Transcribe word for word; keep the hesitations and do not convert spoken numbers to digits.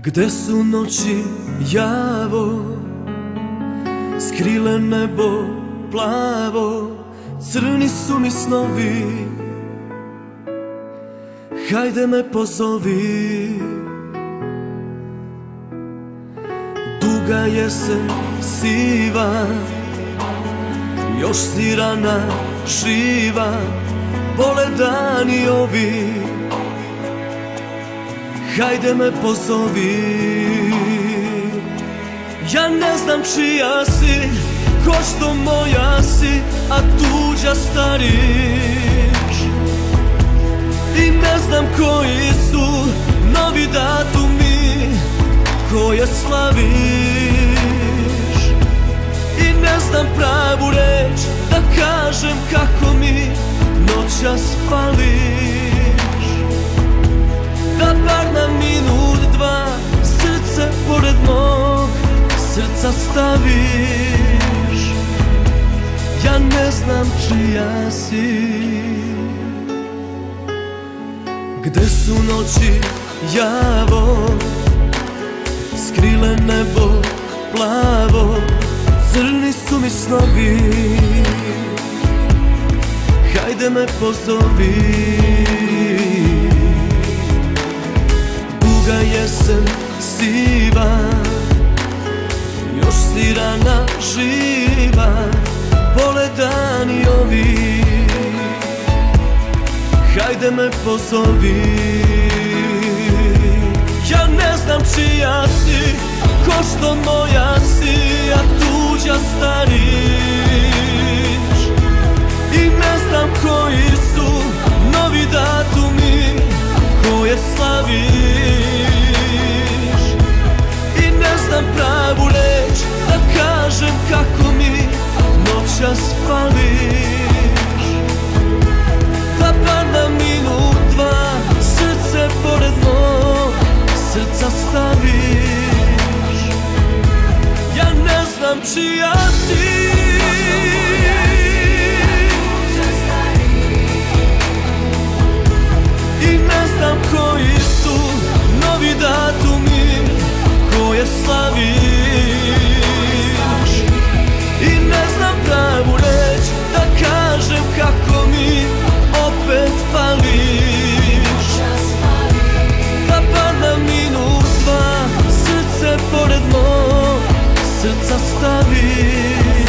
Gde su noći javo, skrile nebo plavo, crni su mi snovi, hajde me pozovi. Duga jesen siva, još si rana živa, bole dani ovi, hajde me pozovi. Ja ne znam čija si, ko što moja si, a tuđa stariš. I ne znam koji su novi datumi koje slaviš. I ne znam pravu reč da kažem kako mi noćas fališ. Da bar na minut dva srce pored mog srca staviš. Ja ne znam čija si. Gde su noći javo, skrile nebo plavo, crni su mi snovi, hajde me pozovi. Duga jesen siva, još si rana živa, bole dani ovi, hajde me pozovi. Ja ne znam čija si, ko što moja si, a tuđa stariš. I ne znam koji su novi datumi koje slaviš. I ne znam pravu reč da kažem kako mi noćas fališ. Da bar na minut dva srce pored mog srca staviš. Ja ne znam čija si. I ne znam koji su novi datumi koje slaviš. I ne znam pravu reč da kažem kako mi opet fališ. Da bar na minut dva srce pored mog srca staviš.